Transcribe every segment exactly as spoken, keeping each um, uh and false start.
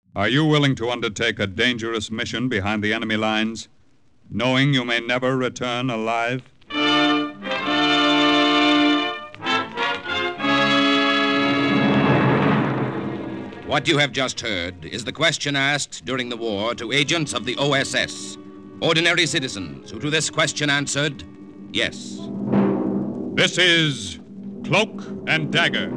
Are you willing to undertake a dangerous mission behind the enemy lines, knowing you may never return alive? What you have just heard is the question asked during the war to agents of the O S S, ordinary citizens who to this question answered, yes. This is Cloak and Dagger.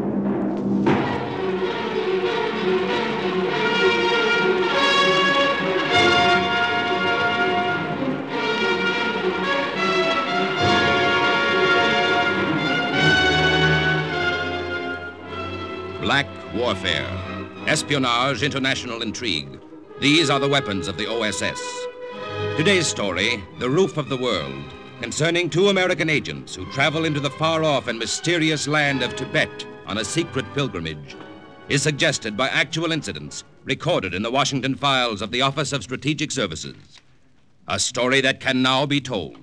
Black warfare, espionage, international intrigue. These are the weapons of the O S S. Today's story, The Roof of the World, concerning two American agents who travel into the far-off and mysterious land of Tibet on a secret pilgrimage, is suggested by actual incidents recorded in the Washington files of the Office of Strategic Services. A story that can now be told.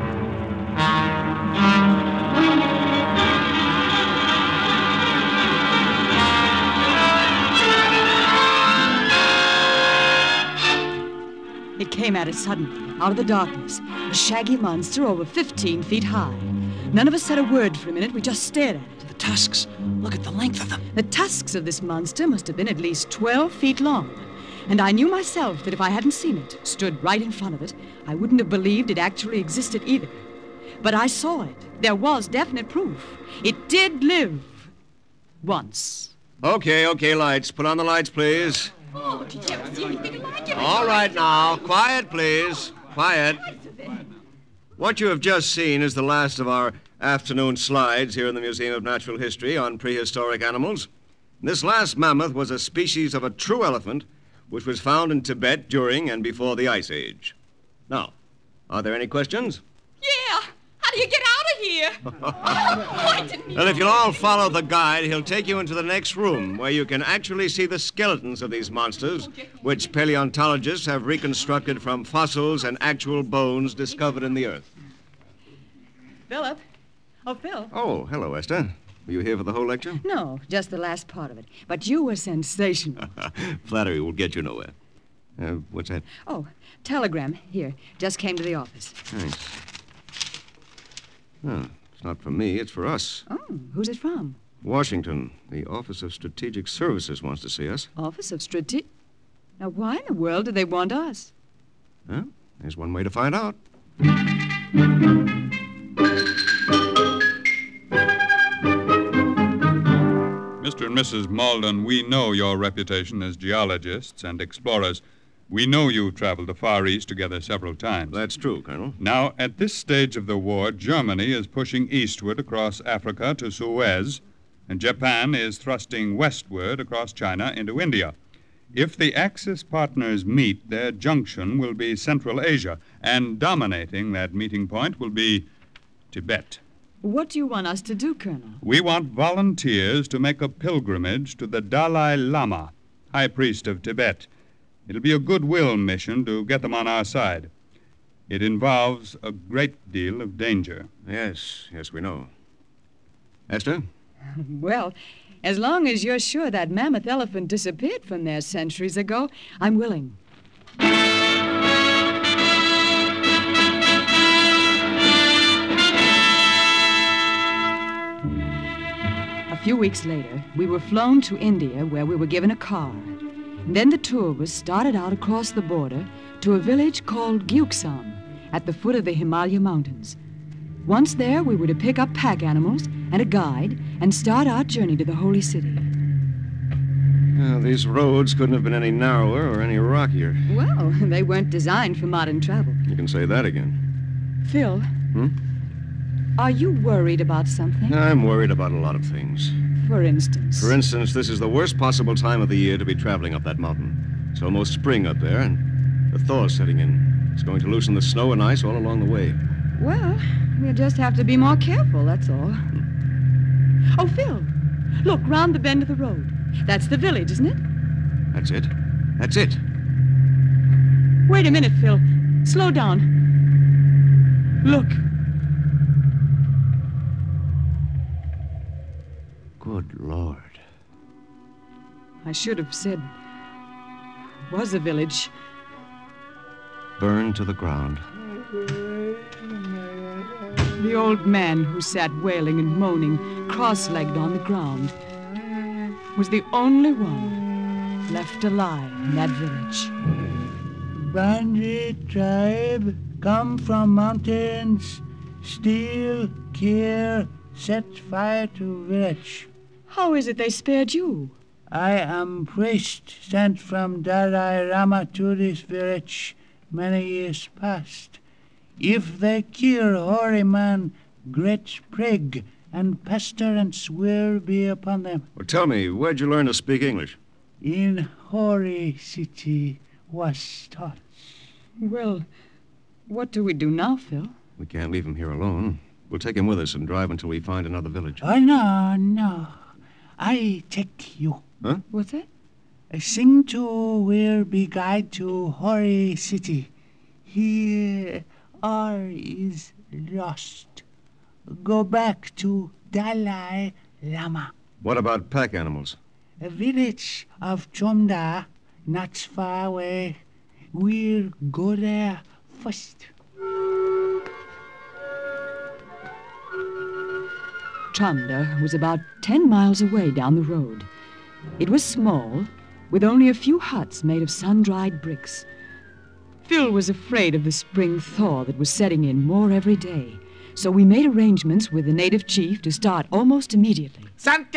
It came at us suddenly, out of the darkness, a shaggy monster over fifteen feet high. None of us said a word for a minute. We just stared at it. The tusks. Look at the length of them. The tusks of this monster must have been at least twelve feet long. And I knew myself that if I hadn't seen it, stood right in front of it, I wouldn't have believed it actually existed either. But I saw it. There was definite proof. It did live. Once. Okay, okay, lights. Put on the lights, please. Oh, did you ever see anything like it? All right now. Quiet, please. Quiet. What you have just seen is the last of our afternoon slides here in the Museum of Natural History on prehistoric animals. This last mammoth was a species of a true elephant which was found in Tibet during and before the Ice Age. Now, are there any questions? Yeah. How do you get out of here? Oh, I didn't mean Well, if you'll all follow the guide, he'll take you into the next room where you can actually see the skeletons of these monsters, which paleontologists have reconstructed from fossils and actual bones discovered in the earth. Philip? Oh, Phil. Oh, hello, Esther. Were you here for the whole lecture? No, just the last part of it. But you were sensational. Flattery will get you nowhere. Uh, what's that? Oh, telegram. Here. Just came to the office. Thanks. Oh, it's not for me, it's for us. Oh, who's it from? Washington. The Office of Strategic Services wants to see us. Office of Strategic... Now, why in the world do they want us? Huh? There's one way to find out. Mister and Missus Malden, we know your reputation as geologists and explorers. We know you've traveled the Far East together several times. That's true, Colonel. Now, at this stage of the war, Germany is pushing eastward across Africa to Suez, and Japan is thrusting westward across China into India. If the Axis partners meet, their junction will be Central Asia, and dominating that meeting point will be Tibet. What do you want us to do, Colonel? We want volunteers to make a pilgrimage to the Dalai Lama, High Priest of Tibet. It'll be a goodwill mission to get them on our side. It involves a great deal of danger. Yes, yes, we know. Esther? Well, as long as you're sure that mammoth elephant disappeared from there centuries ago, I'm willing. A few weeks later, we were flown to India, where we were given a car. And then the tour was started out across the border to a village called Gyuksam at the foot of the Himalaya Mountains. Once there, we were to pick up pack animals and a guide and start our journey to the holy city. Well, these roads couldn't have been any narrower or any rockier. Well, they weren't designed for modern travel. You can say that again. Phil, Hmm? are you worried about something? I'm worried about a lot of things. For instance? For instance, this is the worst possible time of the year to be traveling up that mountain. It's almost spring up there, and the thaw's setting in. It's going to loosen the snow and ice all along the way. Well, we'll just have to be more careful, that's all. Oh, Phil, look, round the bend of the road. That's the village, isn't it? That's it. That's it. Wait a minute, Phil. Slow down. Look. Good Lord. I should have said was a village. Burned to the ground. The old man who sat wailing and moaning, cross-legged on the ground, was the only one left alive in that village. Bandit tribe, come from mountains, steal, kill, set fire to village. How is it they spared you? I am priest sent from Dalai Lama to this village many years past. If they kill holy man, great plague and pestilence will be upon them. Well, tell me, where'd you learn to speak English? In holy city was taught. Well, what do we do now, Phil? We can't leave him here alone. We'll take him with us and drive until we find another village. Oh, no, no. I take you. Huh? What's that? Sing to will be guide to holy city. Here all is lost. Go back to Dalai Lama. What about pack animals? A village of Chomda, not far away. We'll go there first. Chanda was about ten miles away down the road. It was small, with only a few huts made of sun-dried bricks. Phil was afraid of the spring thaw that was setting in more every day, so we made arrangements with the native chief to start almost immediately. What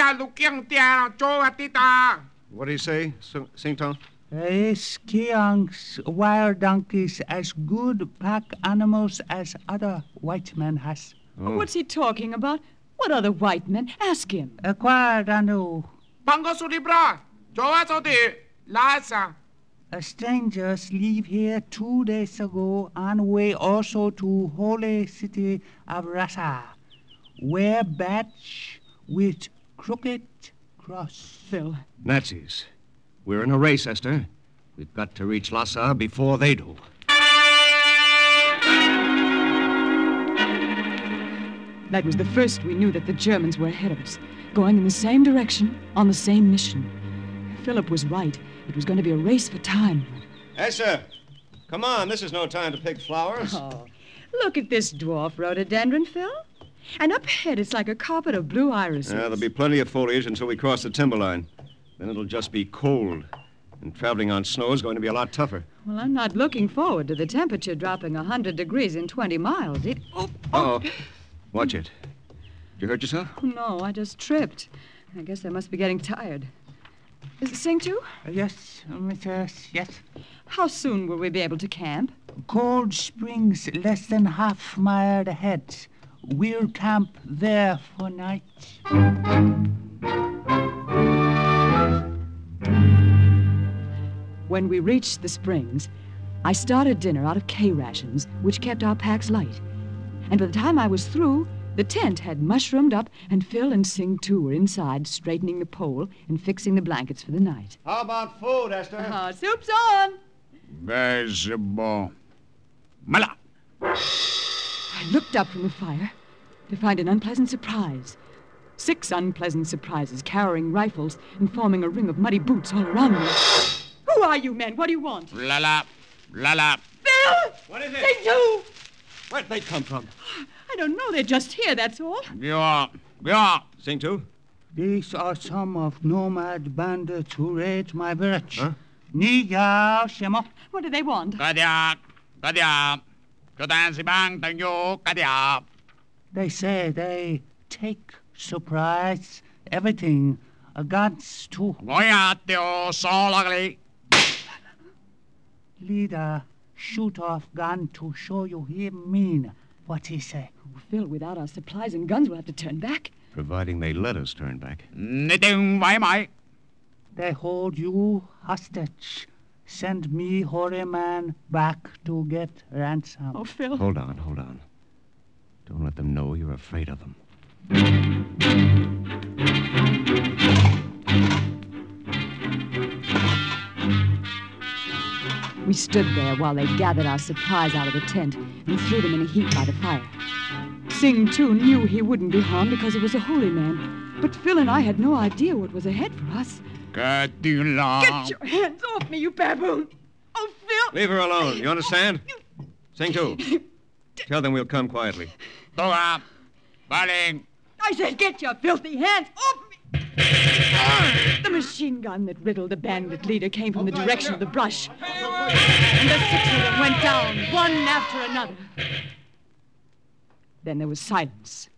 do you say, Sing Tong? Is Kiang's wild donkeys as good pack animals as other white men has? Oh. What's he talking about? What other white men? Ask him. Aquardano. Strangers leave here two days ago on way also to holy city of Rasa. Wear badge with crooked cross. Phil. Nazis. We're in a race, Esther. We've got to reach Lhasa before they do. That was the first we knew that the Germans were ahead of us, going in the same direction, on the same mission. Philip was right. It was going to be a race for time. Esther, come on. This is no time to pick flowers. Oh, look at this dwarf rhododendron, Phil. And up ahead, it's like a carpet of blue irises. Yeah, there'll be plenty of foliage until we cross the timberline. Then it'll just be cold. And traveling on snow is going to be a lot tougher. Well, I'm not looking forward to the temperature dropping one hundred degrees in twenty miles. It... Oh, Uh-oh. Watch it. Did you hurt yourself? No, I just tripped. I guess I must be getting tired. Is it Sing Tu? Yes, Missus Yes. How soon will we be able to camp? Cold Springs, less than half mile ahead. We'll camp there for night. When we reached the springs, I started dinner out of K rations, which kept our packs light. And by the time I was through, the tent had mushroomed up, and Phil and Sing Tu were inside, straightening the pole and fixing the blankets for the night. How about food, Esther? Uh, soup's on! Very bon. Mala. I looked up from the fire to find an unpleasant surprise. Six unpleasant surprises, carrying rifles and forming a ring of muddy boots all around me. Who are you men? What do you want? La la. La la. Phil! What is it? Sing Tu! Where'd they come from? I don't know. They're just here, that's all. Yeah. Yeah. Sing Tu? These are some of nomad bandits who raid my village. Huh? Ni yao shemo. What do they want? Kadia. Kadia. Kadan sibang tangyo. Kadia. They say they take surprise everything. A guns too. Goya teo solagli. Leader, shoot off gun to show you he mean what he say. Oh, Phil, without our supplies and guns, we'll have to turn back. Providing they let us turn back. Niting vai mai. They hold you hostage. Send me, holy man, back to get ransom. Oh, Phil. Hold on, hold on. Don't let them know you're afraid of them. We stood there while they gathered our supplies out of the tent and threw them in a heap by the fire. Sing Tu knew he wouldn't be harmed because he was a holy man. But Phil and I had no idea what was ahead for us. Cadillac. Get your hands off me, you baboon! Oh, Phil! Leave her alone. You understand? Sing two. Tell them we'll come quietly. Dora. Balling. I said get your filthy hands off me! The machine gun that riddled the bandit leader came from the direction of the brush. And the six of them went down, one after another. Then there was silence.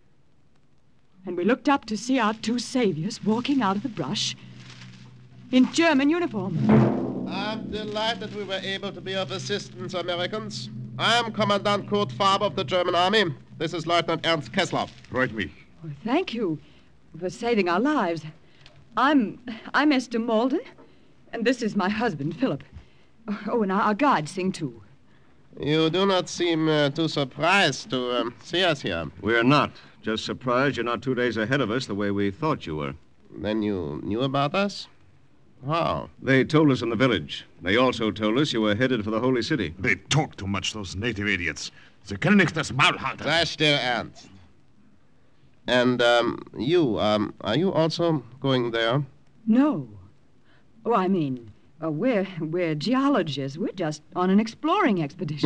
And we looked up to see our two saviors walking out of the brush in German uniform. I'm delighted we were able to be of assistance, Americans. I'm Commandant Kurt Faber of the German Army. This is Lieutenant Ernst Kessler. Freut mich. Well, thank you for saving our lives. I'm I'm Esther Malden, and this is my husband, Philip. Oh, and our, our guide, Sing too. You do not seem uh, too surprised to um, see us here. We're not. Just surprised you're not two days ahead of us the way we thought you were. Then you knew about us? How? They told us in the village. They also told us you were headed for the Holy City. They talk too much, those native idiots. Sie können nicht das Maul halten. Sei still, Ernst. And um, you, um, are you also going there? No. Oh, I mean, uh, we're we're geologists. We're just on an exploring expedition.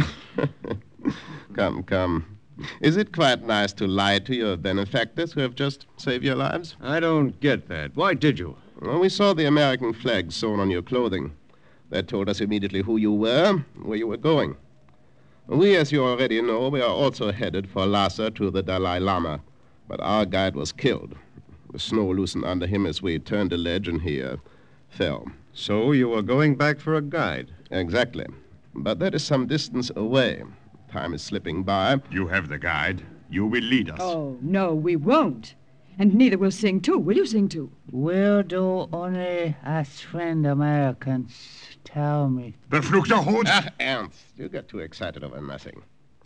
Come, come. Is it quite nice to lie to your benefactors who have just saved your lives? I don't get that. Why did you? Well, we saw the American flag sewn on your clothing. That told us immediately who you were, where you were going. We, as you already know, we are also headed for Lhasa to the Dalai Lama. But our guide was killed. The snow loosened under him as we turned the ledge, and he uh, fell. So you were going back for a guide? Exactly. But that is some distance away. Time is slipping by. You have the guide. You will lead us. Oh, no, we won't. And neither will Sing too. Will you, Sing too? Will do only as friend Americans tell me. Verfluchter Hund! Ah, Ernst, you get too excited over nothing.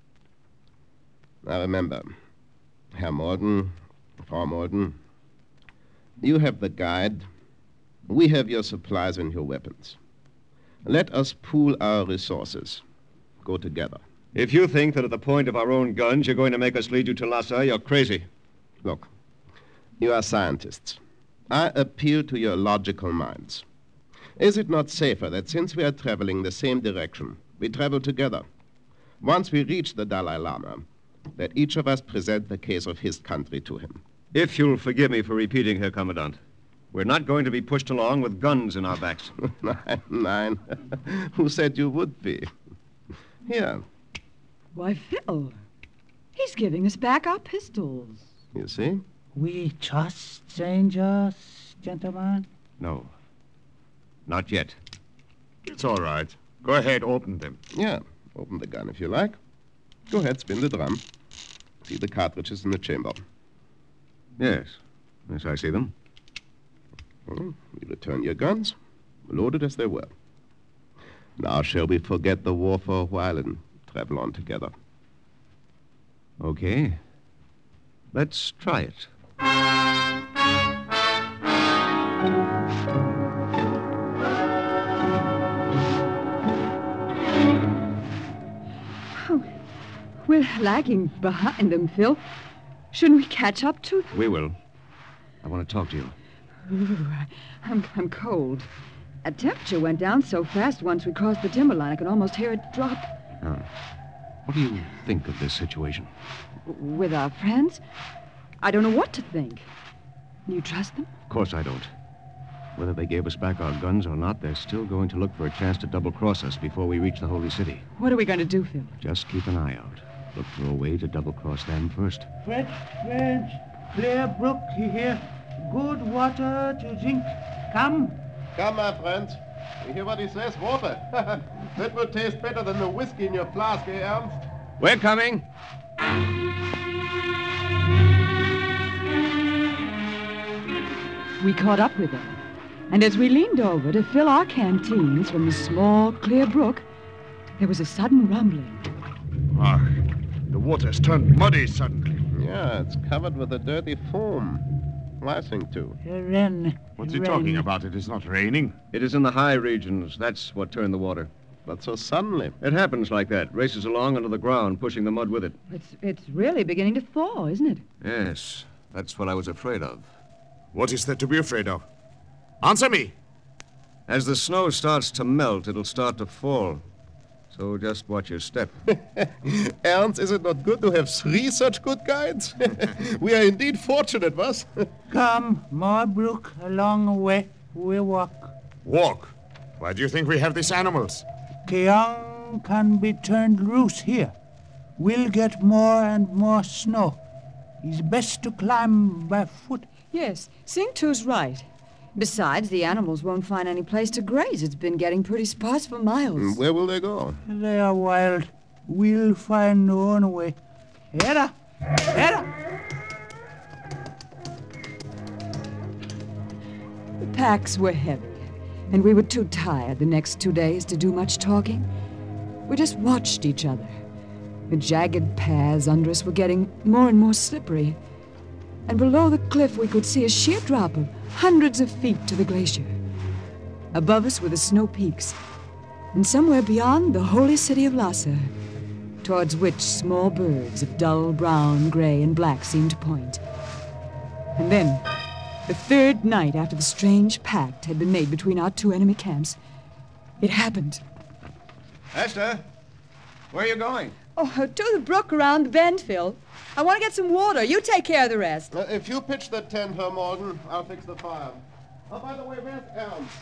Now remember, Herr Malden, Frau Malden, you have the guide. We have your supplies and your weapons. Let us pool our resources. Go together. If you think that at the point of our own guns you're going to make us lead you to Lhasa, you're crazy. Look, you are scientists. I appeal to your logical minds. Is it not safer that since we are traveling the same direction, we travel together? Once we reach the Dalai Lama, that each of us present the case of his country to him. If you'll forgive me for repeating, Herr Commandant, we're not going to be pushed along with guns in our backs. Nine, nine. Who said you would be? Here. Why, Phil, he's giving us back our pistols. You see? We trust strangers, gentlemen? No. Not yet. It's all right. Go ahead, open them. Yeah, open the gun if you like. Go ahead, spin the drum. See the cartridges in the chamber. Yes. Yes, I see them. Well, we return your guns, loaded as they were. Now shall we forget the war for a while and travel on together? Okay. Let's try it. Oh, we're lagging behind them, Phil. Shouldn't we catch up to them? We will. I want to talk to you. Ooh, I'm, I'm cold. The temperature went down so fast once we crossed the timberline, I could almost hear it drop. Oh. What do you think of this situation? With our friends? I don't know what to think. You trust them? Of course I don't. Whether they gave us back our guns or not, they're still going to look for a chance to double-cross us before we reach the Holy City. What are we going to do, Phil? Just keep an eye out. Look for a way to double-cross them first. Fresh, friends, clear brook here. Good water to drink. Come. Come, my friends. You hear what he says? Water. That will taste better than the whiskey in your flask, eh, Ernst? We're coming. We caught up with them. And as we leaned over to fill our canteens from the small, clear brook, there was a sudden rumbling. Ah, the water's turned muddy suddenly. Yeah, it's covered with a dirty foam. Rising too. Rain. What's he rain. talking about? It is not raining. It is in the high regions. That's what turned the water. But so suddenly. It happens like that. Races along under the ground, pushing the mud with it. It's, it's really beginning to thaw, isn't it? Yes. That's what I was afraid of. What is there to be afraid of? Answer me. As the snow starts to melt, it'll start to fall. So just watch your step. Ernst, is it not good to have three such good guides? We are indeed fortunate, was? Come, Morbrook, along the way. We walk. Walk? Why do you think we have these animals? Keong can be turned loose here. We'll get more and more snow. It's best to climb by foot. Yes, Sing Tu's right. Besides, the animals won't find any place to graze. It's been getting pretty sparse for miles. Where will they go? They are wild. We'll find our own way. Hera! Hera! The packs were heavy, and we were too tired the next two days to do much talking. We just watched each other. The jagged paths under us were getting more and more slippery, and below the cliff we could see a sheer drop of hundreds of feet to the glacier. Above us were the snow peaks, and somewhere beyond the holy city of Lhasa, towards which small birds of dull brown, gray, and black seemed to point. And then, the third night after the strange pact had been made between our two enemy camps, it happened. Esther, where are you going? Oh, to the brook around the bend, Phil. I want to get some water. You take care of the rest. Uh, if you pitch the tent, Herr Morgan, I'll fix the fire. Oh, by the way, where's Ernst?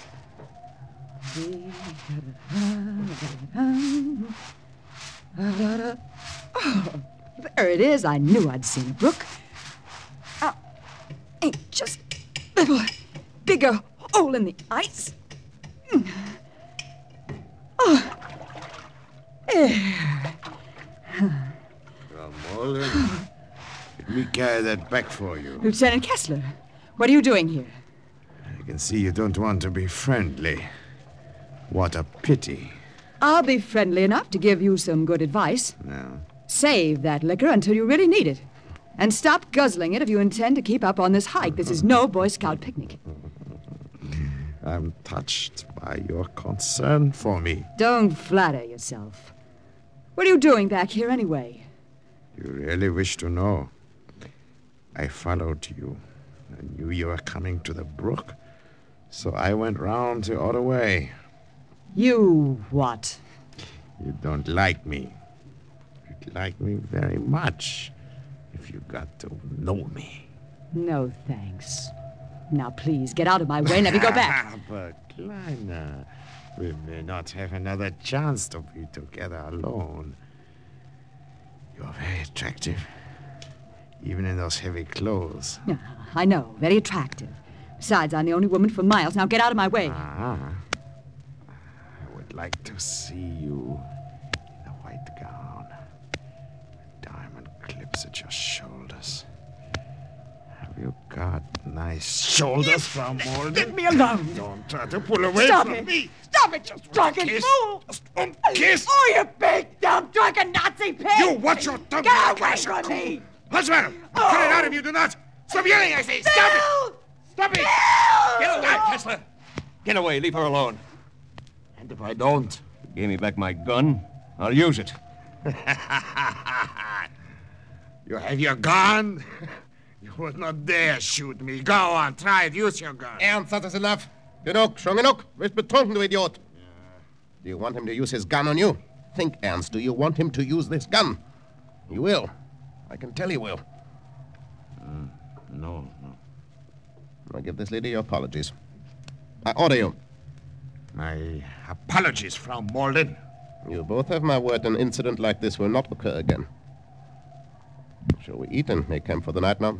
Oh, there it is. I knew I'd seen a brook. Uh, ain't just a little bigger hole in the ice. Oh, there. Well, Morgan, let me carry that back for you. Lieutenant Kessler, what are you doing here? I can see you don't want to be friendly. What a pity. I'll be friendly enough to give you some good advice. No. Save that liquor until you really need it. And stop guzzling it if you intend to keep up on this hike. This is no Boy Scout picnic. I'm touched by your concern for me. Don't flatter yourself. What are you doing back here anyway? You really wish to know? I followed you. I knew you were coming to the brook, so I went round the other way. You what? You don't like me. You'd like me very much if you got to know me. No, thanks. Now, please, get out of my way and let me go back. But, Kleiner, we may not have another chance to be together alone. You're very attractive, even in those heavy clothes. Yeah, I know, very attractive. Besides, I'm the only woman for miles. Now, get out of my way. Ah. I would like to see you in a white gown, with diamond clips at your shoulders. Have you got nice shoulders, Frau Molden? Leave me alone. Don't try to pull away Stop from it. me. Stop it, you drunken kiss. fool. Just one kiss. Oh, you big, dumb, drunken Nazi pig. You watch your tongue. Get away from me. What's the matter? Cut it out if you do not. Stop yelling, I say. Stop it. Stop it. Get away, Kessler. Get away. Leave her alone. And if I don't? You gave me back my gun. I'll use it. You have your gun? You would not dare shoot me. Go on, try it. Use your gun. Ernst, that is enough. Genug, schon genug. Wirst betrunken, du Idiot. Do you want him to use his gun on you? Think, Ernst, do you want him to use this gun? He will. I can tell he will. Uh, no, no. I give this lady your apologies. I order you. My apologies, Frau Molden. You both have my word an incident like this will not occur again. Shall we eat and make camp for the night now?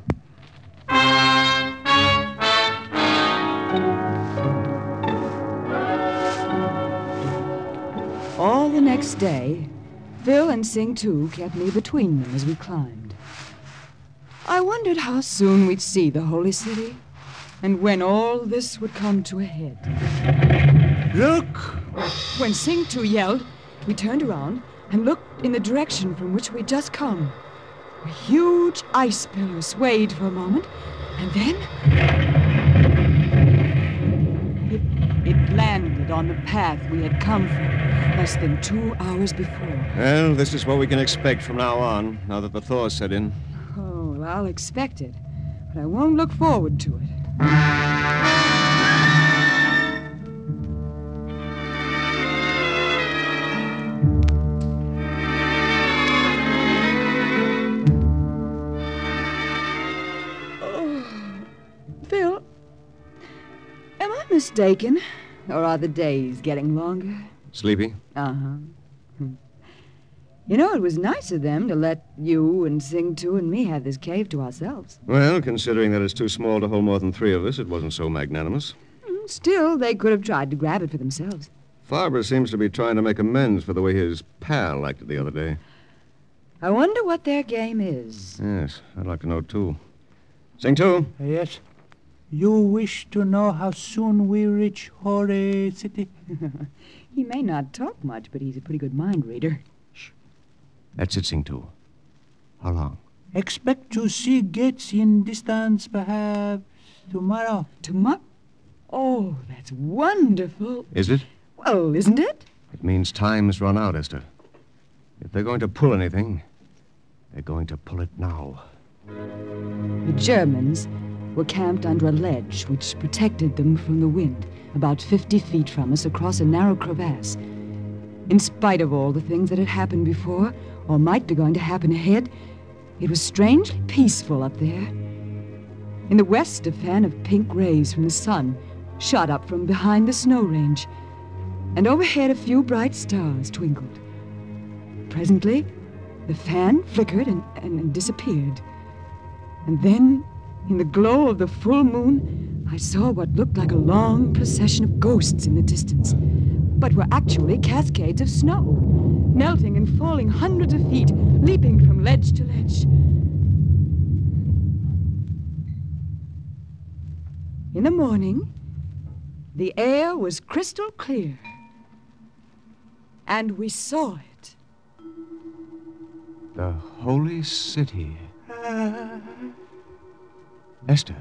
All the next day, Phil and Sing Tu kept me between them as we climbed. I wondered how soon we'd see the holy city, and when all this would come to a head. Look! When Sing Tu yelled, we turned around and looked in the direction from which we'd just come. A huge ice pillar swayed for a moment, and then it, it landed on the path we had come from less than two hours before. Well, this is what we can expect from now on, now that the thaw set in. Oh, well, I'll expect it, but I won't look forward to it. mistaken? Or are the days getting longer? Sleepy? Uh-huh. You know, it was nice of them to let you and Sing Tu and me have this cave to ourselves. Well, considering that it's too small to hold more than three of us, it wasn't so magnanimous. Still, they could have tried to grab it for themselves. Farber seems to be trying to make amends for the way his pal acted the other day. I wonder what their game is. Yes, I'd like to know, too. Sing Tu? Yes. You wish to know how soon we reach Hore City? He may not talk much, but he's a pretty good mind reader. That's it, Sing Tu. How long? Expect to see gates in distance perhaps tomorrow. Tomorrow? Oh, that's wonderful. Is it? Well, isn't it? It means time's run out, Esther. If they're going to pull anything, they're going to pull it now. The Germans were camped under a ledge which protected them from the wind, about fifty feet from us across a narrow crevasse. In spite of all the things that had happened before, or might be going to happen ahead, it was strangely peaceful up there. In the west, a fan of pink rays from the sun shot up from behind the snow range, and overhead a few bright stars twinkled. Presently, the fan flickered and, and, and disappeared. And then, in the glow of the full moon, I saw what looked like a long procession of ghosts in the distance, but were actually cascades of snow, melting and falling hundreds of feet, leaping from ledge to ledge. In the morning, the air was crystal clear, and we saw it. The Holy City. Esther,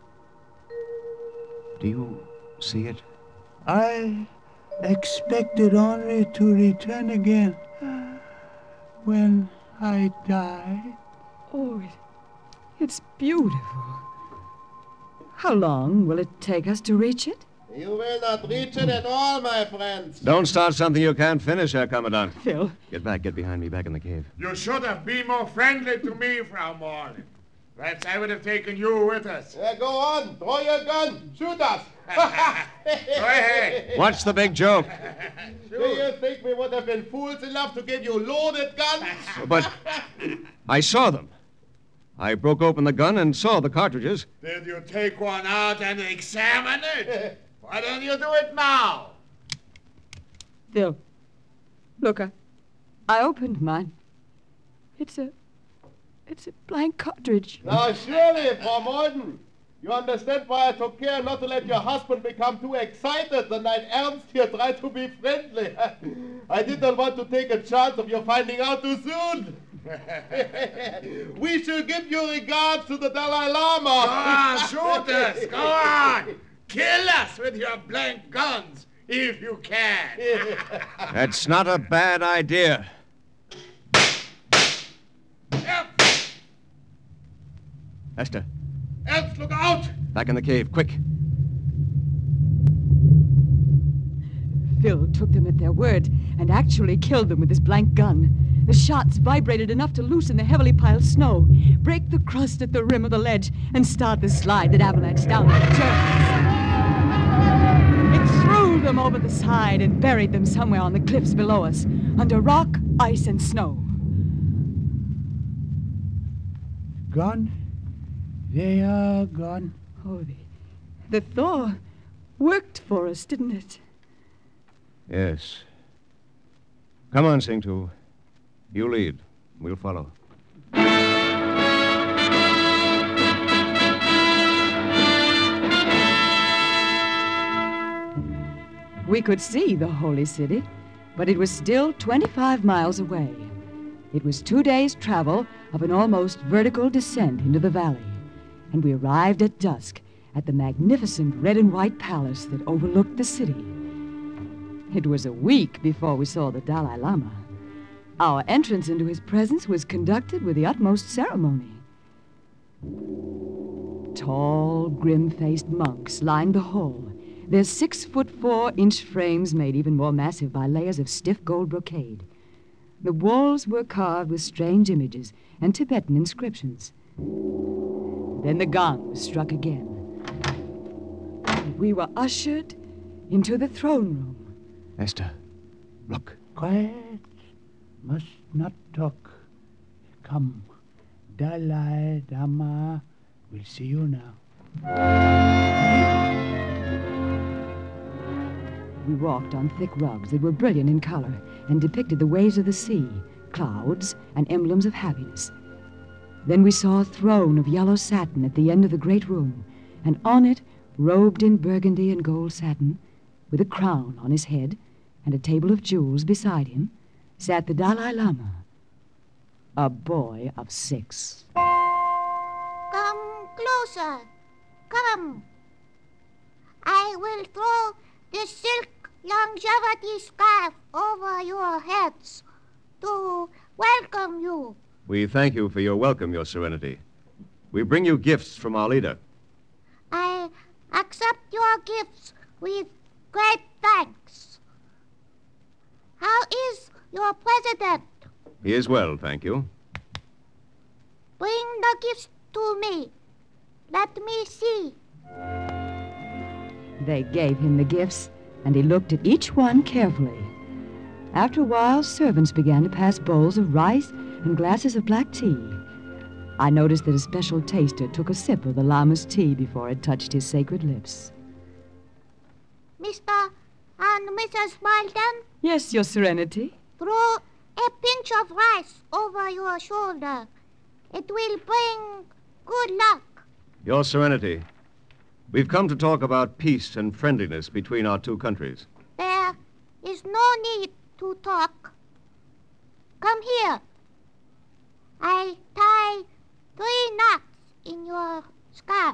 do you see it? I expected only to return again when I die. Oh, it, it's beautiful. How long will it take us to reach it? You will not reach it at all, my friends. Don't start something you can't finish, Herr Commandant. Phil. Get back, get behind me, back in the cave. You should have been more friendly to me, Frau Morlin. Perhaps I would have taken you with us. Yeah, go on. Throw your gun. Shoot us. Go ahead. What's the big joke? Do you think we would have been fools enough to give you loaded guns? But I saw them. I broke open the gun and saw the cartridges. Did you take one out and examine it? Why don't you do it now? Phil, look, I, I opened mine. It's a, it's a blank cartridge. Now, surely, Frau Morlin, you understand why I took care not to let your husband become too excited the night Ernst here tried to be friendly. I did not want to take a chance of you finding out too soon. We shall give your regards to the Dalai Lama. Go on, shoot us. Go on. Kill us with your blank guns, if you can. That's not a bad idea. Yep. Esther, Ernst, look out! back in the cave, quick. Phil took them at their word and actually killed them with his blank gun. The shots vibrated enough to loosen the heavily piled snow, break the crust at the rim of the ledge, and start the slide that avalanched down the Germans. It threw them over the side and buried them somewhere on the cliffs below us, under rock, ice, and snow. Gone? They are gone. Oh, the, the thaw worked for us, didn't it? Yes. Come on, Sing Tu. You lead. We'll follow. We could see the Holy City, but it was still twenty-five miles away. It was two days' travel of an almost vertical descent into the valley, and we arrived at dusk at the magnificent red and white palace that overlooked the city. It was a week before we saw the Dalai Lama. Our entrance into his presence was conducted with the utmost ceremony. Tall, grim-faced monks lined the hall, their six-foot-four-inch frames made even more massive by layers of stiff gold brocade. The walls were carved with strange images and Tibetan inscriptions. Then the gong was struck again. We were ushered into the throne room. Esther, look. Quiet. Must not talk. Come. Dalai Lama will see you now. We walked on thick rugs that were brilliant in color and depicted the waves of the sea, clouds, and emblems of happiness. Then we saw a throne of yellow satin at the end of the great room, and on it, robed in burgundy and gold satin, with a crown on his head and a table of jewels beside him, sat the Dalai Lama, a boy of six. Come closer. Come. I will throw the silk longevity scarf over your heads to welcome you. We thank you for your welcome, Your Serenity. We bring you gifts from our leader. I accept your gifts with great thanks. How is your president? He is well, thank you. Bring the gifts to me. Let me see. They gave him the gifts, and he looked at each one carefully. After a while, servants began to pass bowls of rice and glasses of black tea. I noticed that a special taster took a sip of the Lama's tea before it touched his sacred lips. Mister and Missus Malden? Yes, Your Serenity. Throw a pinch of rice over your shoulder. It will bring good luck. Your Serenity, we've come to talk about peace and friendliness between our two countries. There is no need to talk. Come here. I tie three knots in your scarf.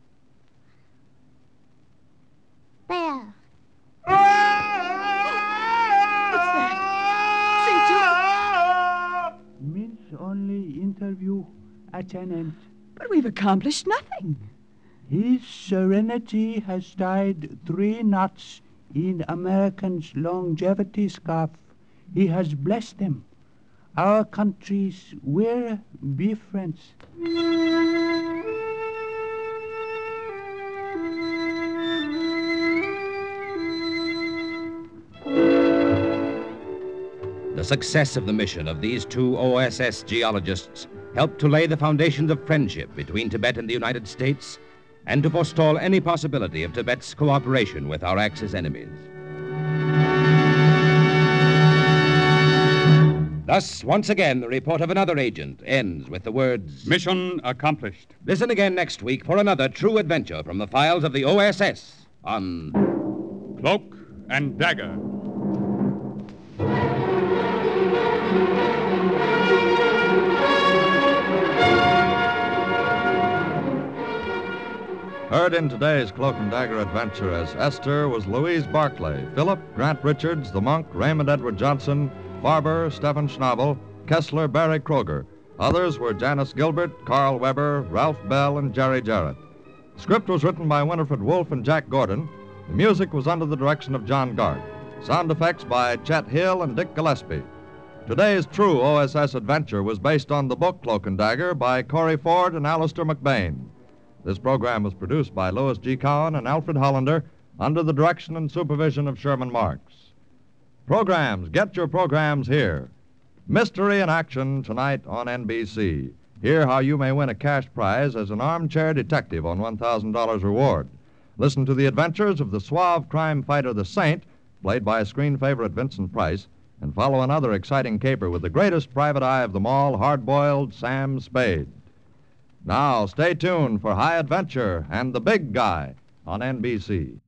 There. What's that? Saint John! Means only interview at an end. But we've accomplished nothing. His Serenity has tied three knots in American's longevity scarf. He has blessed them. Our countries will be friends. The success of the mission of these two O S S geologists helped to lay the foundations of friendship between Tibet and the United States and to forestall any possibility of Tibet's cooperation with our Axis enemies. Thus, once again, the report of another agent ends with the words, Mission accomplished. Listen again next week for another true adventure from the files of the O S S on Cloak and Dagger. Heard in today's Cloak and Dagger adventure as Esther was Louise Barclay, Philip, Grant Richards, the monk, Raymond Edward Johnson, Farber, Stephen Schnabel, Kessler, Barry Kroger. Others were Janice Gilbert, Carl Weber, Ralph Bell, and Jerry Jarrett. The script was written by Winifred Wolfe and Jack Gordon. The music was under the direction of John Gart. Sound effects by Chet Hill and Dick Gillespie. Today's true O S S adventure was based on the book Cloak and Dagger by Corey Ford and Alistair McBain. This program was produced by Louis G. Cowan and Alfred Hollander under the direction and supervision of Sherman Marks. Programs, get your programs here. Mystery in Action tonight on N B C. Hear how you may win a cash prize as an armchair detective on one thousand dollars reward. Listen to the adventures of the suave crime fighter, the Saint, played by screen favorite Vincent Price, and follow another exciting caper with the greatest private eye of them all, hard-boiled Sam Spade. Now, stay tuned for High Adventure and the Big Guy on N B C.